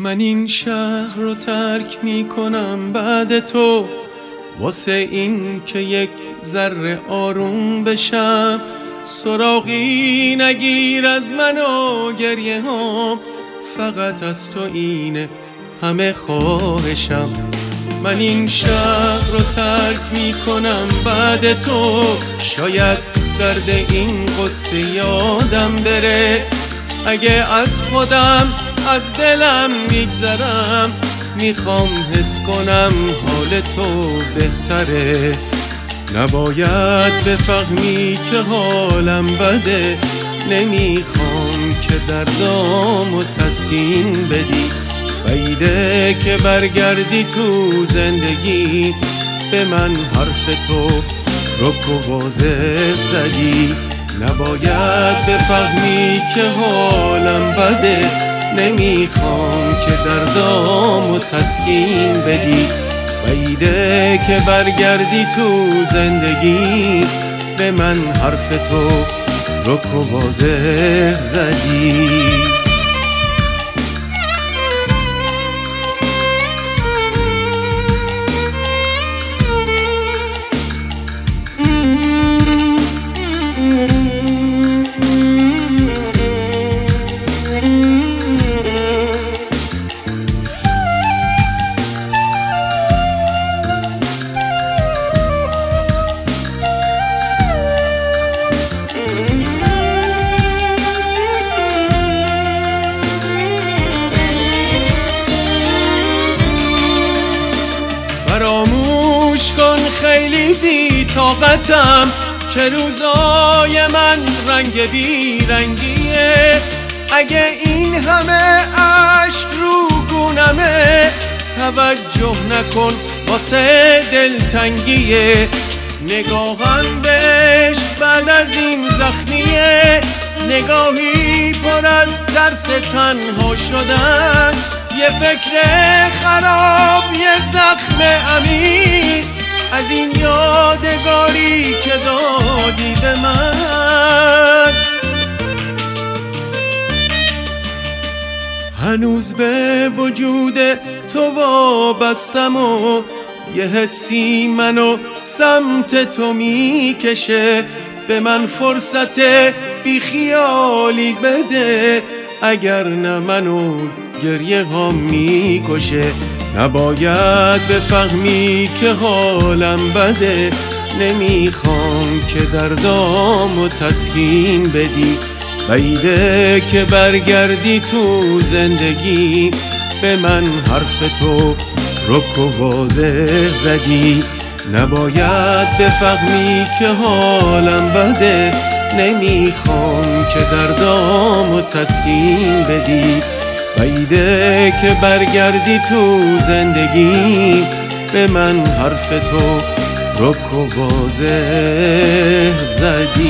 من این شهر رو ترک میکنم بعد تو، واسه این که یک ذره آروم بشم. سراغی نگیر از من و گریه هم، فقط از تو اینه همه خواهشم. من این شهر رو ترک میکنم بعد تو، شاید درد این قصه یادم بره. اگه از خودم از دلم میگذرم، میخوام حس کنم حال تو بهتره. نباید بفهمی که حالم بده، نمیخوام که دردامو تسکین بدی. بعیده که برگردی تو زندگی، به من حرف تو رک و واضح زدی. نباید بفهمی که حالم بده، نمیخوام که دردامو تسکین بدی. بعیده که برگردی تو زندگی، به من حرف تو رک و واضح زدی. فراموش کن خیلی بی طاقتم، که روزای من رنگ بی رنگیه. اگه این همه عشق رو گونمه، توجه نکن واسه دلتنگیه. نگاهم بهش بعد از این زخمیه، نگاهی پر از ترس تنها شدن. یه فکر خراب، یه زخم عمیق از این یادگاری که دادی به من. هنوز به وجود تو وابستم و یه حسی منو سمت تو میکشه. به من فرصت بیخیالی بده، اگر نه منو گریه هم میکشه. نباید بفهمی که حالم بده، نمیخوام که دردامو تسکین بدی. بعیده که برگردی تو زندگی، به من حرف تو رک و واضح زدی. نباید بفهمی که حالم بده، نمیخوام که دردامو تسکین بدی. بعیده که برگردی تو زندگی، به من حرف تو رک و واضح زدی.